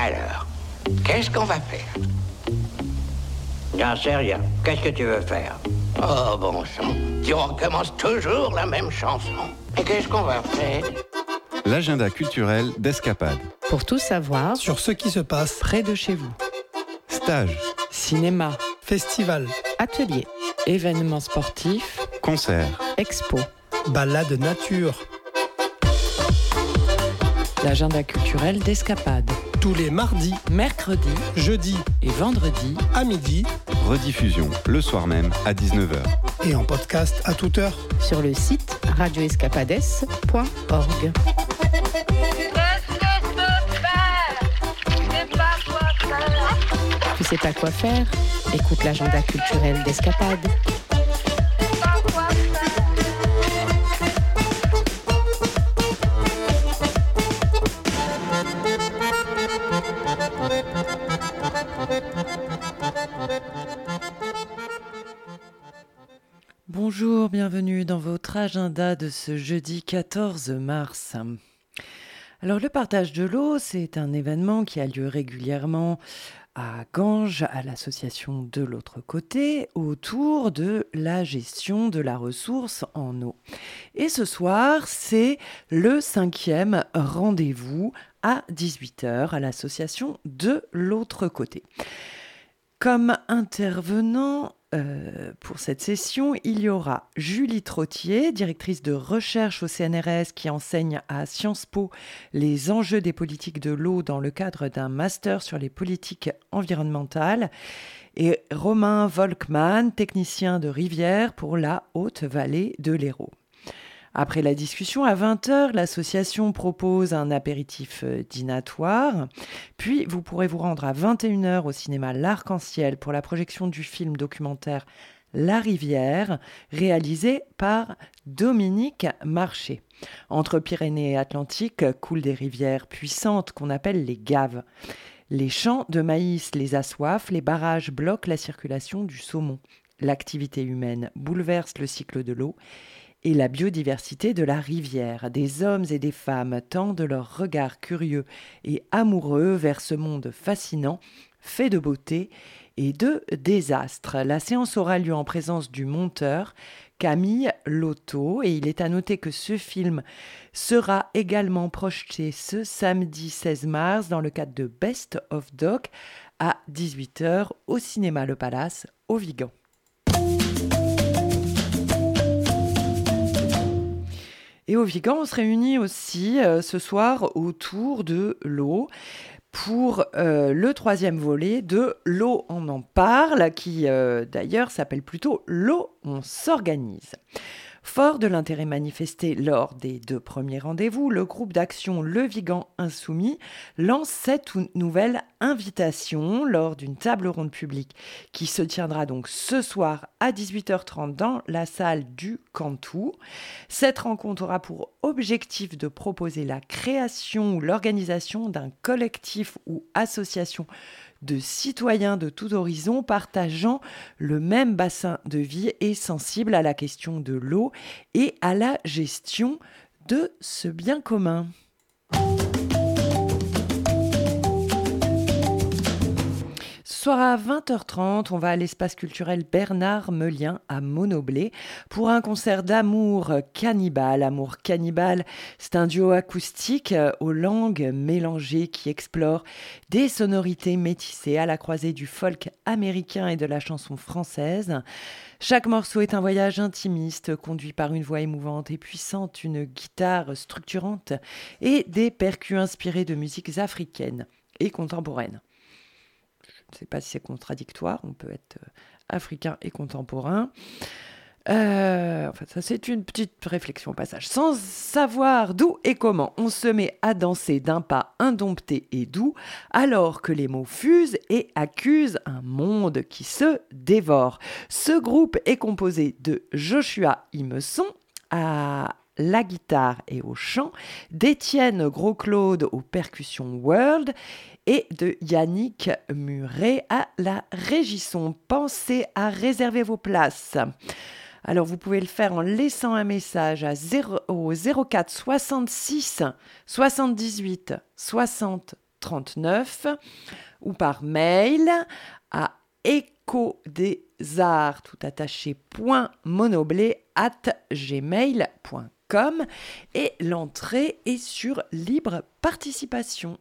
Alors, qu'est-ce qu'on va faire? J'en sais rien. Qu'est-ce que tu veux faire? Oh, bon sang, tu recommences toujours la même chanson. Et qu'est-ce qu'on va faire? L'agenda culturel d'Escapade. Pour tout savoir sur ce qui se passe près de chez vous. Stage, Cinéma, festival, atelier, événements sportifs, concert, expo. balade nature, L'agenda culturel d'Escapade. tous les mardis, Mercredi jeudis et vendredi à midi rediffusion le soir même à 19h. et en podcast à toute heure. sur le site radioescapades.org. Tu sais pas quoi faire? Écoute l'agenda culturel d'Escapade. Bonjour, bienvenue dans votre agenda de ce jeudi 14 mars. Alors le partage de l'eau, c'est un événement qui a lieu régulièrement à Ganges, à l'association de l'autre côté, autour de la gestion de la ressource en eau. Et ce soir, c'est le 5e rendez-vous à 18h à l'association de l'autre côté. Comme intervenant pour cette session, il y aura Julie Trottier, directrice de recherche au CNRS qui enseigne à Sciences Po les enjeux des politiques de l'eau dans le cadre d'un master sur les politiques environnementales, et Romain Volkmann, technicien de rivière pour la Haute-Vallée de l'Hérault. Après la discussion, à 20h, l'association propose un apéritif dînatoire. Puis, vous pourrez vous rendre à 21h au cinéma L'Arc-en-Ciel pour la projection du film documentaire La Rivière, réalisé par Dominique Marché. Entre Pyrénées et Atlantique coulent des rivières puissantes qu'on appelle les gaves. Les champs de maïs les assoiffent, les barrages bloquent la circulation du saumon. L'activité humaine bouleverse le cycle de l'eau et la biodiversité de la rivière. Des hommes et des femmes tendent leurs regards curieux et amoureux vers ce monde fascinant, fait de beauté et de désastres. La séance aura lieu en présence du monteur Camille Lotto, et il est à noter que ce film sera également projeté ce samedi 16 mars dans le cadre de Best of Doc à 18h au cinéma Le Palace au Vigan. Et au Vigan, on se réunit aussi ce soir autour de l'eau pour le 3e volet de L'eau, on en parle, qui d'ailleurs s'appelle plutôt L'eau, on s'organise. Fort de l'intérêt manifesté lors des 2 premiers rendez-vous, le groupe d'action Le Vigan Insoumis lance cette nouvelle invitation lors d'une table ronde publique qui se tiendra donc ce soir à 18h30 dans la salle du Cantou. Cette rencontre aura pour objectif de proposer la création ou l'organisation d'un collectif ou association de citoyens de tous horizons partageant le même bassin de vie et sensibles à la question de l'eau et à la gestion de ce bien commun. Ce soir à 20h30, on va à l'espace culturel Bernard Meulien à Monoblé pour un concert d'amour cannibale. Amour cannibale, c'est un duo acoustique aux langues mélangées qui explore des sonorités métissées à la croisée du folk américain et de la chanson française. Chaque morceau est un voyage intimiste conduit par une voix émouvante et puissante, une guitare structurante et des percus inspirés de musiques africaines et contemporaines. Je ne sais pas si c'est contradictoire, on peut être africain et contemporain. Ça c'est une petite réflexion au passage. Sans savoir d'où et comment, on se met à danser d'un pas indompté et doux, alors que les mots fusent et accusent un monde qui se dévore. Ce groupe est composé de Joshua Imesson à la guitare et au chant, d'Étienne Gros-Claude aux percussions world et de Yannick Muret à la régisson. Pensez à réserver vos places. Alors vous pouvez le faire en laissant un message au 04 66 78 60 39 ou par mail à ecodesarts @gmail.com et l'entrée est sur libre participation.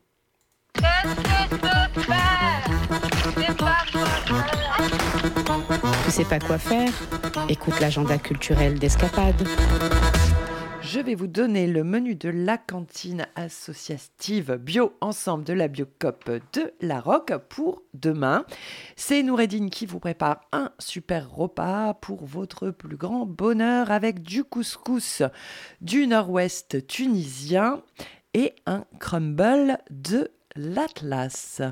Tu sais pas quoi faire? Écoute l'agenda culturel d'Escapade. Je vais vous donner le menu de la cantine associative bio ensemble de la Biocoop de La Roque pour demain. C'est Noureddine qui vous prépare un super repas pour votre plus grand bonheur avec du couscous du nord-ouest tunisien et un crumble de l'Atlas.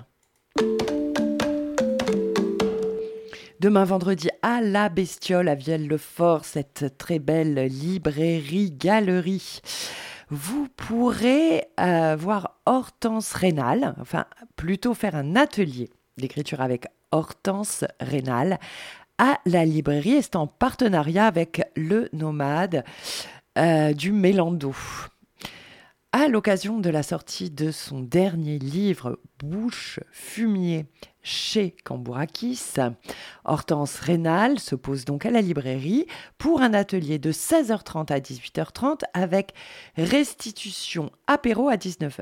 Demain vendredi à La Bestiole à Vielle-le-Fort, cette très belle librairie-galerie. Vous pourrez voir Hortense Rénal, enfin plutôt faire un atelier d'écriture avec Hortense Rénal à la librairie. Et c'est en partenariat avec le Nomade du Mélando. À l'occasion de la sortie de son dernier livre, Bouche fumier, chez Cambourakis, Hortense Rénal se pose donc à la librairie pour un atelier de 16h30 à 18h30 avec restitution apéro à 19h.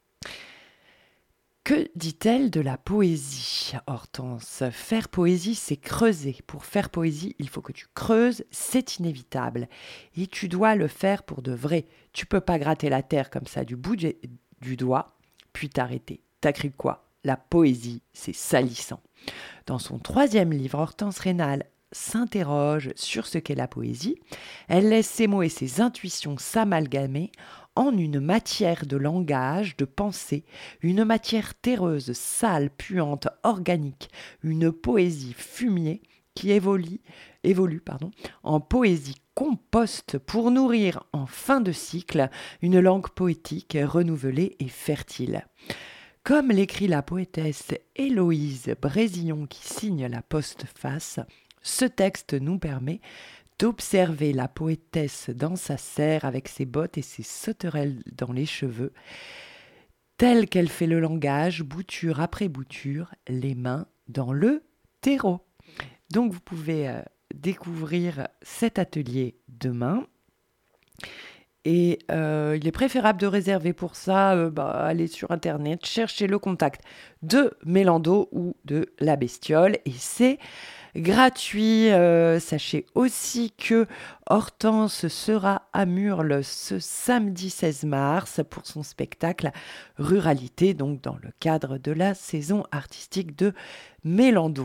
Que dit-elle de la poésie, Hortense? Faire poésie, c'est creuser. Pour faire poésie, il faut que tu creuses, c'est inévitable. Et tu dois le faire pour de vrai. Tu peux pas gratter la terre comme ça du bout du doigt, puis t'arrêter. T'as cru quoi? La poésie, c'est salissant. Dans son 3e livre, Hortense Rénal s'interroge sur ce qu'est la poésie. Elle laisse ses mots et ses intuitions s'amalgamer en une matière de langage, de pensée, une matière terreuse, sale, puante, organique, une poésie fumier qui évolue en poésie composte pour nourrir en fin de cycle une langue poétique renouvelée et fertile. Comme l'écrit la poétesse Héloïse Brésillon qui signe la postface, ce texte nous permet d'observer la poétesse dans sa serre avec ses bottes et ses sauterelles dans les cheveux, telle qu'elle fait le langage, bouture après bouture, les mains dans le terreau. Donc vous pouvez découvrir cet atelier demain. Et il est préférable de réserver pour ça, aller sur Internet, chercher le contact de Mélando ou de La Bestiole. Et c'est gratuit. Sachez aussi que Hortense sera à Murles ce samedi 16 mars pour son spectacle Ruralité, donc dans le cadre de la saison artistique de Mélando.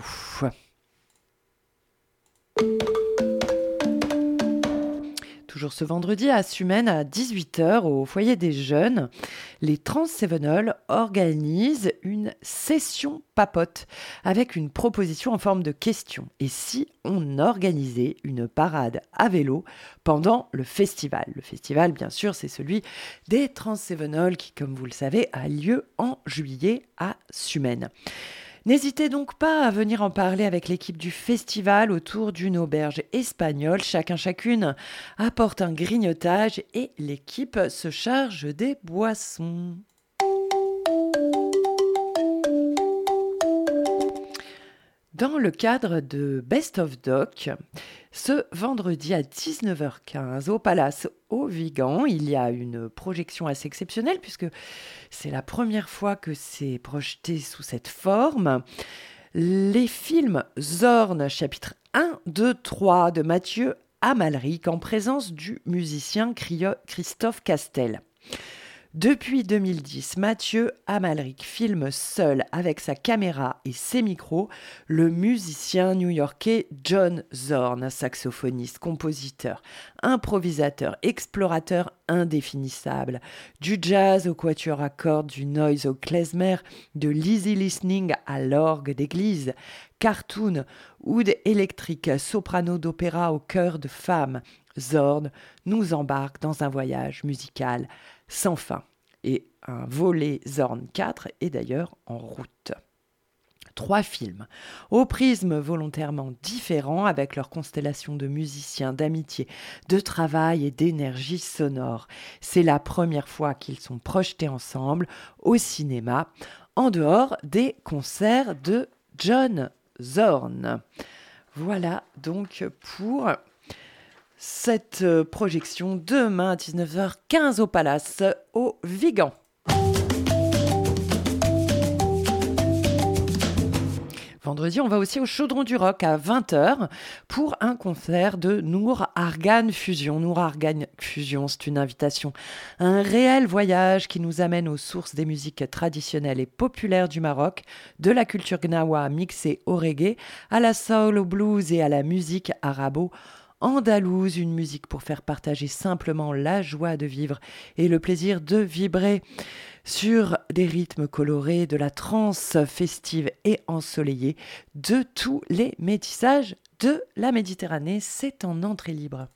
Toujours ce vendredi à Sumène à 18h au foyer des jeunes, les Trans-Sévenol organisent une session papote avec une proposition en forme de question. Et si on organisait une parade à vélo pendant le festival? Le festival, bien sûr, c'est celui des Trans-Sévenol qui, comme vous le savez, a lieu en juillet à Sumène. N'hésitez donc pas à venir en parler avec l'équipe du festival autour d'une auberge espagnole. Chacune apporte un grignotage et l'équipe se charge des boissons. Dans le cadre de Best of Doc, ce vendredi à 19h15 au Palace au Vigan, il y a une projection assez exceptionnelle puisque c'est la première fois que c'est projeté sous cette forme. Les films Zorn, chapitre 1, 2, 3 de Mathieu Amalric en présence du musicien Christophe Castel. Depuis 2010, Mathieu Amalric filme seul avec sa caméra et ses micros le musicien new-yorkais John Zorn, saxophoniste, compositeur, improvisateur, explorateur indéfinissable, du jazz au quatuor à cordes, du noise au klezmer, de l'easy listening à l'orgue d'église, cartoon, oud électrique, soprano d'opéra au chœur de femmes. Zorn nous embarque dans un voyage musical sans fin. Et un volet Zorn 4 est d'ailleurs en route. 3 films, au prisme volontairement différent, avec leur constellation de musiciens, d'amitié, de travail et d'énergie sonore. C'est la première fois qu'ils sont projetés ensemble au cinéma, en dehors des concerts de John Zorn. Voilà donc pour cette projection demain à 19h15 au Palace, au Vigan. Vendredi, on va aussi au Chaudron du Rock à 20h pour un concert de Nour Argan Fusion. Nour Argan Fusion, c'est une invitation à un réel voyage qui nous amène aux sources des musiques traditionnelles et populaires du Maroc, de la culture gnawa mixée au reggae, à la soul, au blues et à la musique arabo-andalouse. Une musique pour faire partager simplement la joie de vivre et le plaisir de vibrer sur des rythmes colorés, de la trance festive et ensoleillée, de tous les métissages de la Méditerranée. C'est en entrée libre.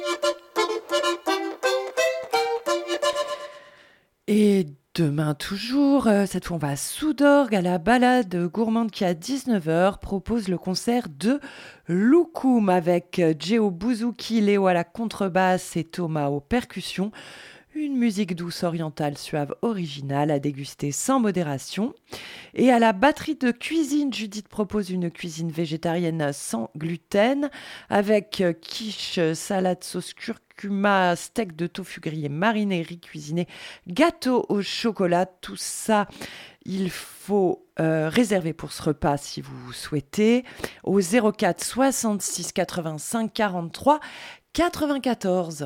Et demain toujours, cette fois on va à Soudorgues, à la balade gourmande qui à 19h propose le concert de Loukoum avec Djeo Bouzouki, Léo à la contrebasse et Thomas aux percussions. Une musique douce, orientale, suave, originale, à déguster sans modération. Et à la batterie de cuisine, Judith propose une cuisine végétarienne sans gluten, avec quiche, salade, sauce curcuma, steak de tofu grillé, mariné, riz cuisiné, gâteau au chocolat. Tout ça, il faut réserver pour ce repas si vous souhaitez, au 04 66 85 43 94.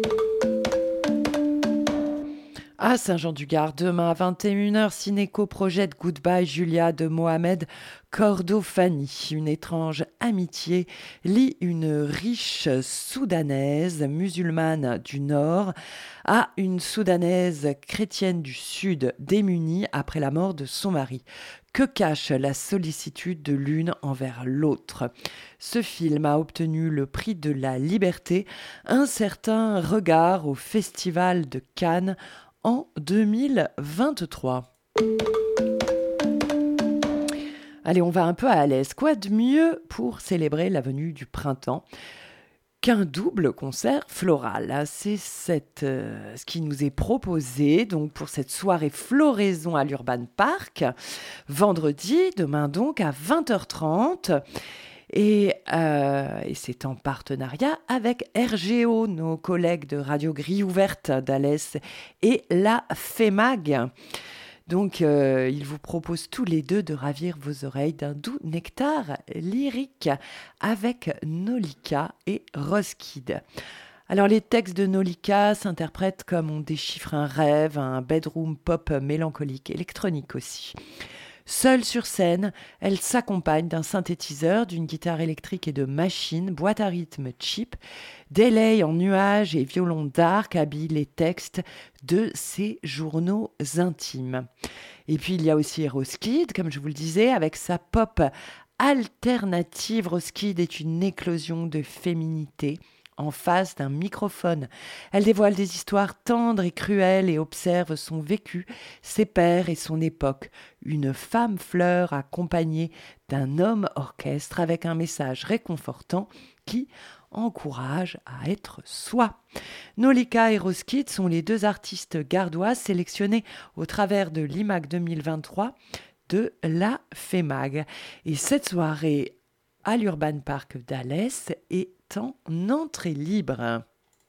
À Saint-Jean-du-Gard, demain à 21h, Cinéco projette Goodbye Julia de Mohamed Kordofani. Une étrange amitié lie une riche soudanaise musulmane du Nord à une soudanaise chrétienne du Sud, démunie après la mort de son mari. Que cache la sollicitude de l'une envers l'autre? Ce film a obtenu le prix de la liberté, un certain regard au Festival de Cannes en 2023. Allez, on va un peu à l'aise. Quoi de mieux pour célébrer la venue du printemps qu'un double concert floral? C'est ce qui nous est proposé donc pour cette soirée floraison à l'Urban Park, vendredi, demain donc à 20h30. Et c'est en partenariat avec RGO, nos collègues de Radio Grille Ouverte d'Alès et la FEMAG. Donc, ils vous proposent tous les deux de ravir vos oreilles d'un doux nectar lyrique avec Nolika et Roskid. Alors, les textes de Nolika s'interprètent comme on déchiffre un rêve, un bedroom pop mélancolique, électronique aussi. Seule sur scène, elle s'accompagne d'un synthétiseur, d'une guitare électrique et de machines, boîte à rythme cheap, délai en nuages et violon dark habillent les textes de ses journaux intimes. Et puis il y a aussi Roskid, comme je vous le disais, avec sa pop alternative. Roskid est une éclosion de féminité en face d'un microphone. Elle dévoile des histoires tendres et cruelles et observe son vécu, ses pères et son époque. Une femme fleur accompagnée d'un homme orchestre avec un message réconfortant qui encourage à être soi. Nolika et Roskid sont les deux artistes gardoises sélectionnés au travers de l'IMAG 2023 de la FEMAG. Et cette soirée à l'Urban Park d'Alès est en entrée libre.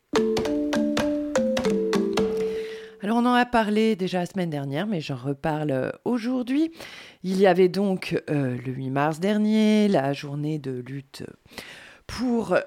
Alors on en a parlé déjà la semaine dernière, mais j'en reparle aujourd'hui. Il y avait donc le 8 mars dernier la journée de lutte pour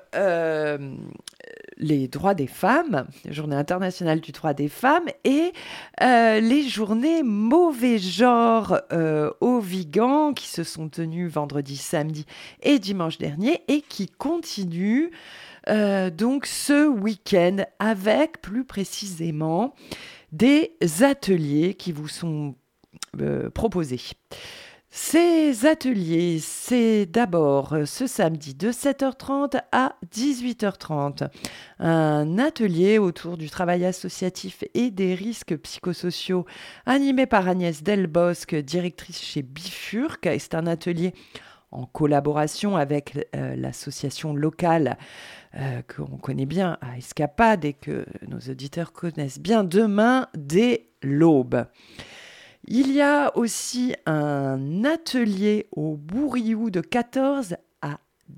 les droits des femmes, la journée internationale du droit des femmes, et les journées mauvais genre au Vigan qui se sont tenues vendredi, samedi et dimanche dernier et qui continuent donc ce week-end avec plus précisément des ateliers qui vous sont proposés. Ces ateliers, c'est d'abord ce samedi de 7h30 à 18h30. Un atelier autour du travail associatif et des risques psychosociaux animé par Agnès Delbosque, directrice chez Bifurc. Et c'est un atelier en collaboration avec l'association locale qu'on connaît bien à Escapade et que nos auditeurs connaissent bien, Demain dès l'aube. Il y a aussi un atelier au Bourriou de 14 à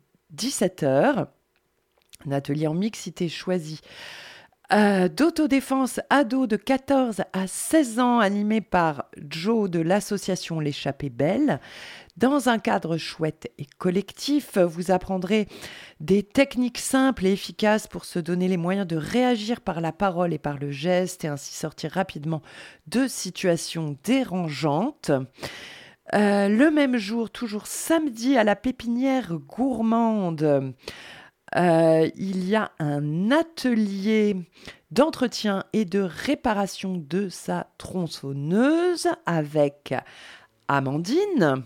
17h, un atelier en mixité choisi d'autodéfense ado de 14 à 16 ans animé par Joe de l'association L'échappée belle. Dans un cadre chouette et collectif, vous apprendrez des techniques simples et efficaces pour se donner les moyens de réagir par la parole et par le geste et ainsi sortir rapidement de situations dérangeantes. Le même jour, toujours samedi, à la pépinière gourmande, il y a un atelier d'entretien et de réparation de sa tronçonneuse avec Amandine.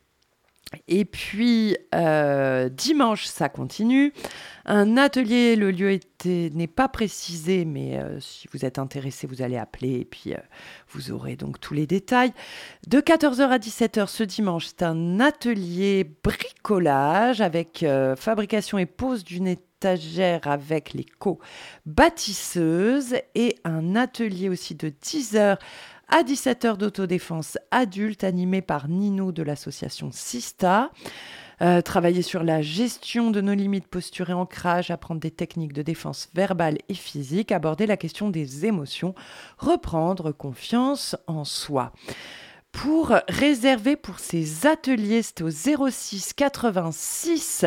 Et puis, dimanche, ça continue. Un atelier, le lieu n'est pas précisé, mais si vous êtes intéressé, vous allez appeler et puis vous aurez donc tous les détails. De 14h à 17h ce dimanche, c'est un atelier bricolage avec fabrication et pose d'une étagère avec les co-bâtisseuses et un atelier aussi de 10h à 17h d'autodéfense adulte animé par Nino de l'association Sista. Travailler sur la gestion de nos limites, posture et ancrage, apprendre des techniques de défense verbale et physique, aborder la question des émotions, reprendre confiance en soi. Pour réserver pour ces ateliers, c'est au 06 86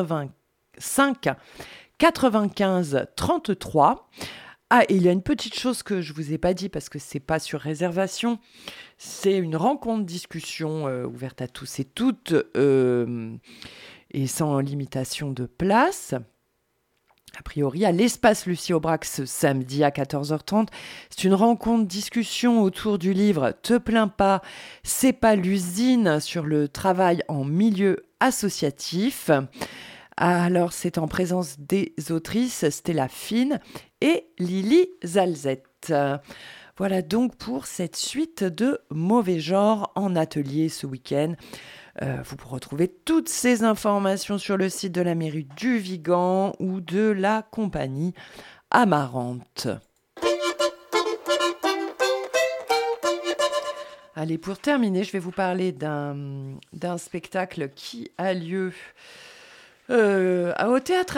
85 95 33. Ah, et il y a une petite chose que je ne vous ai pas dit parce que ce n'est pas sur réservation. C'est une rencontre-discussion ouverte à tous et toutes et sans limitation de place. A priori, à l'espace Lucie Aubrac ce samedi à 14h30. C'est une rencontre-discussion autour du livre « Te plains pas, c'est pas l'usine » sur le travail en milieu associatif. Alors, c'est en présence des autrices Stella Fine et Lily Zalzette. Voilà donc pour cette suite de Mauvais genre en atelier ce week-end. Vous pourrez retrouver toutes ces informations sur le site de la mairie du Vigan ou de la compagnie Amarante. Allez, pour terminer, je vais vous parler d'un spectacle qui a lieu au théâtre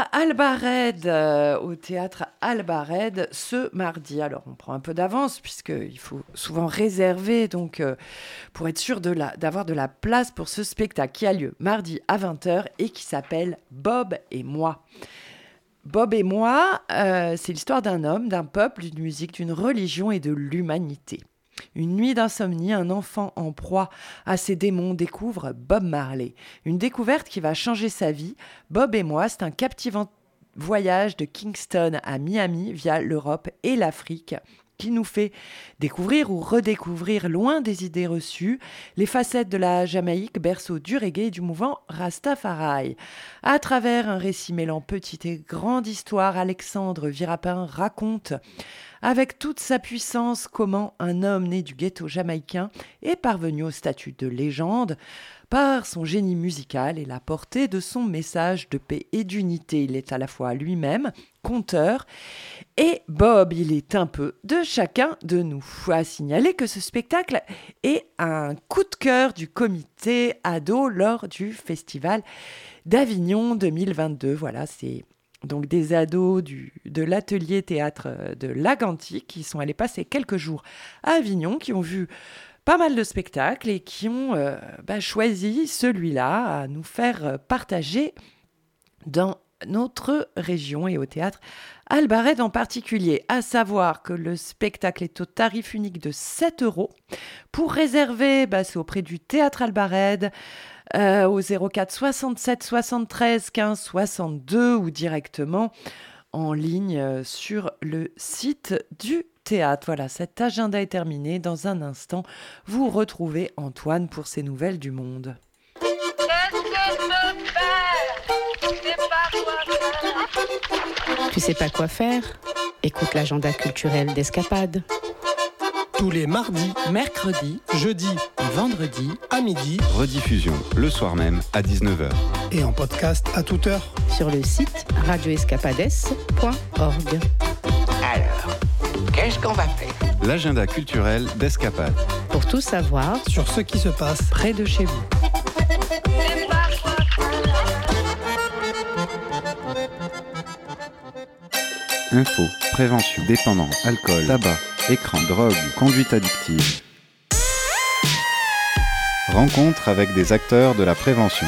Albarède ce mardi. Alors, on prend un peu d'avance puisqu'il faut souvent réserver donc, pour être sûr d'avoir de la place pour ce spectacle qui a lieu mardi à 20h et qui s'appelle Bob et moi. Bob et moi, c'est l'histoire d'un homme, d'un peuple, d'une musique, d'une religion et de l'humanité. Une nuit d'insomnie, un enfant en proie à ses démons découvre Bob Marley. Une découverte qui va changer sa vie. Bob et moi, c'est un captivant voyage de Kingston à Miami via l'Europe et l'Afrique qui nous fait découvrir ou redécouvrir, loin des idées reçues, les facettes de la Jamaïque, berceau du reggae et du mouvement Rastafari. À travers un récit mêlant petite et grande histoire, Alexandre Virapin raconte avec toute sa puissance comment un homme né du ghetto jamaïcain est parvenu au statut de légende par son génie musical et la portée de son message de paix et d'unité. Il est à la fois lui-même conteur et Bob, il est un peu de chacun de nous. À signaler que ce spectacle est un coup de cœur du comité ado lors du festival d'Avignon 2022. Voilà, c'est donc des ados de l'atelier théâtre de Lagantique qui sont allés passer quelques jours à Avignon, qui ont vu pas mal de spectacles et qui ont choisi celui-là à nous faire partager dans notre région et au théâtre Albarède en particulier. À savoir que le spectacle est au tarif unique de 7 €. Pour réserver, c'est auprès du théâtre Albarède au 04 67 73 15 62 ou directement en ligne sur le site du théâtre. Voilà, cet agenda est terminé. Dans un instant, vous retrouvez Antoine pour ses nouvelles du monde. Tu sais pas quoi faire ? Écoute l'agenda culturel d'Escapade. Tous les mardis, Mercredi jeudis et vendredi à midi Rediffusion le soir même à 19h. et en podcast à toute heure. Sur le site radioescapades.org. Alors, qu'est-ce qu'on va faire? L'agenda culturel d'Escapade. Pour tout savoir, Sur ce qui se passe près de chez vous. Info, prévention, dépendance, alcool, tabac, écran, drogue, conduite addictive. Rencontre avec des acteurs de la prévention.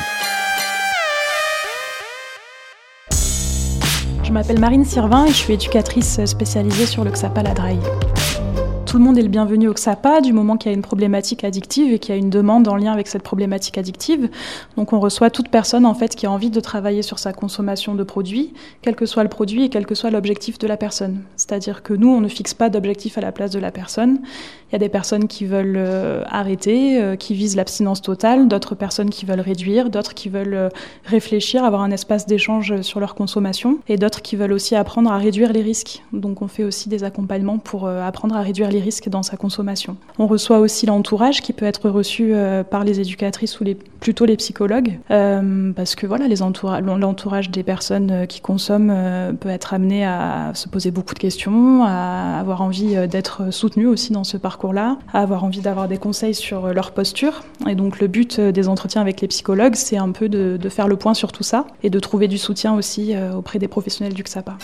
Je m'appelle Marine Sirvin et je suis éducatrice spécialisée sur le XAPA La Draille. Tout le monde est le bienvenu au XAPA du moment qu'il y a une problématique addictive et qu'il y a une demande en lien avec cette problématique addictive. Donc on reçoit toute personne en fait qui a envie de travailler sur sa consommation de produits, quel que soit le produit et quel que soit l'objectif de la personne. C'est-à-dire que nous, on ne fixe pas d'objectif à la place de la personne. Il y a des personnes qui veulent arrêter, qui visent l'abstinence totale, d'autres personnes qui veulent réduire, d'autres qui veulent réfléchir, avoir un espace d'échange sur leur consommation, et d'autres qui veulent aussi apprendre à réduire les risques. Donc on fait aussi des accompagnements pour apprendre à réduire les risques dans sa consommation. On reçoit aussi l'entourage qui peut être reçu par les éducatrices ou plutôt les psychologues, parce que voilà, l'entourage des personnes qui consomment peut être amené à se poser beaucoup de questions, à avoir envie d'être soutenu aussi dans ce parcours-là, à avoir envie d'avoir des conseils sur leur posture. Et donc le but des entretiens avec les psychologues, c'est un peu de faire le point sur tout ça et de trouver du soutien aussi auprès des professionnels du XAPA.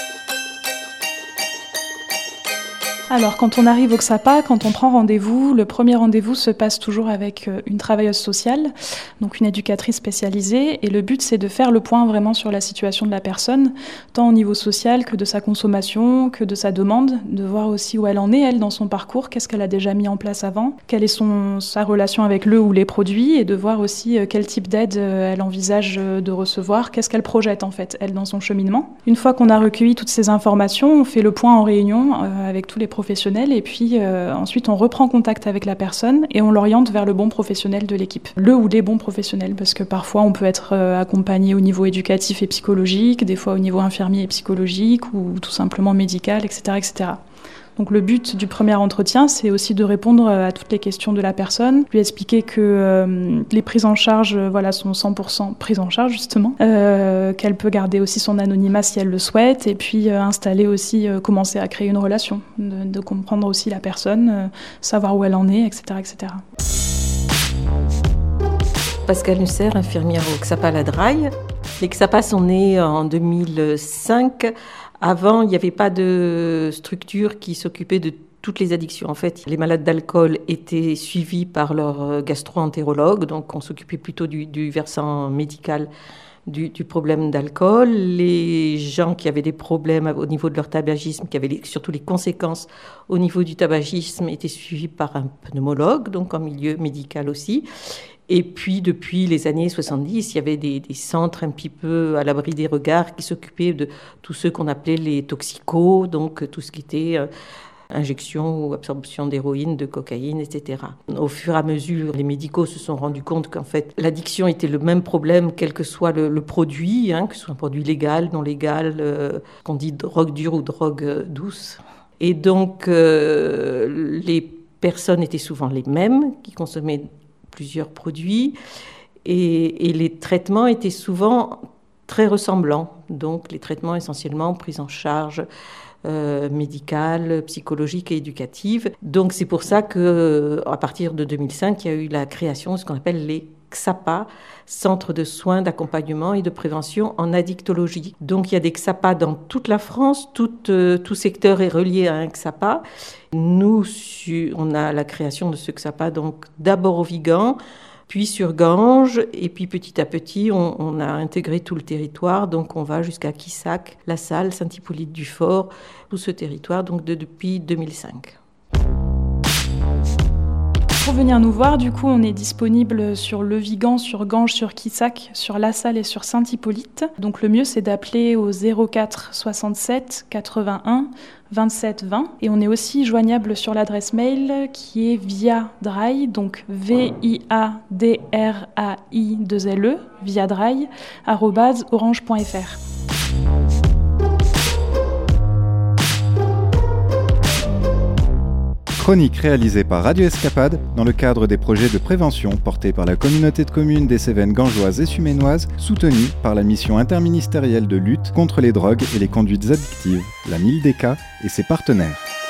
Alors, quand on arrive au XAPA, quand on prend rendez-vous, le premier rendez-vous se passe toujours avec une travailleuse sociale, donc une éducatrice spécialisée, et le but, c'est de faire le point vraiment sur la situation de la personne, tant au niveau social que de sa consommation, que de sa demande, de voir aussi où elle en est, elle, dans son parcours, qu'est-ce qu'elle a déjà mis en place avant, quelle est sa relation avec le ou les produits, et de voir aussi quel type d'aide elle envisage de recevoir, qu'est-ce qu'elle projette, en fait, elle, dans son cheminement. Une fois qu'on a recueilli toutes ces informations, on fait le point en réunion avec tous les professionnels et puis ensuite on reprend contact avec la personne et on l'oriente vers le bon professionnel de l'équipe. Le ou les bons professionnels, parce que parfois on peut être accompagné au niveau éducatif et psychologique, des fois au niveau infirmier et psychologique ou tout simplement médical, etc., etc. Donc le but du premier entretien, c'est aussi de répondre à toutes les questions de la personne, lui expliquer que les prises en charge sont 100% prises en charge justement, qu'elle peut garder aussi son anonymat si elle le souhaite, et puis installer aussi, commencer à créer une relation, de comprendre aussi la personne, savoir où elle en est, etc., etc. Pascale Nusser, infirmière au XAPA La Draille. Les XAPA sont nés en 2005. Avant, il n'y avait pas de structure qui s'occupait de toutes les addictions. En fait, les malades d'alcool étaient suivis par leur gastro-entérologue, donc on s'occupait plutôt du versant médical du problème d'alcool. Les gens qui avaient des problèmes au niveau de leur tabagisme, qui avaient surtout les conséquences au niveau du tabagisme, étaient suivis par un pneumologue, donc en milieu médical aussi. Et puis, depuis les années 70, il y avait des centres un petit peu à l'abri des regards qui s'occupaient de tous ceux qu'on appelait les toxicos, donc tout ce qui était injection ou absorption d'héroïne, de cocaïne, etc. Au fur et à mesure, les médicaux se sont rendus compte qu'en fait, l'addiction était le même problème, quel que soit le produit, que ce soit un produit légal, non légal, qu'on dit drogue dure ou drogue douce. Et donc, les personnes étaient souvent les mêmes, qui consommaient plusieurs produits, et les traitements étaient souvent très ressemblants. Donc les traitements essentiellement prise en charge médicale, psychologique et éducative. Donc c'est pour ça qu'à partir de 2005, il y a eu la création de ce qu'on appelle les XAPA, Centres de soins, d'accompagnement et de prévention en addictologie. Donc il y a des XAPA dans toute la France, tout secteur est relié à un XAPA. Nous, on a la création de ce XAPA, donc d'abord au Vigan, puis sur Ganges, et puis petit à petit, on a intégré tout le territoire, donc on va jusqu'à Quissac, La Salle, Saint-Hippolyte-du-Fort, tout ce territoire, donc depuis 2005. Pour venir nous voir, du coup, on est disponible sur Le Vigan, sur Ganges, sur Quissac, sur La Salle et sur Saint-Hippolyte. Donc le mieux, c'est d'appeler au 04 67 81 27 20. Et on est aussi joignable sur l'adresse mail qui est viadrai, donc VIADRAI2LE, viadrai, @orange.fr. Chronique réalisée par Radio Escapade dans le cadre des projets de prévention portés par la communauté de communes des Cévennes gangeoises et suménoises, soutenue par la mission interministérielle de lutte contre les drogues et les conduites addictives, la MILDECA et ses partenaires.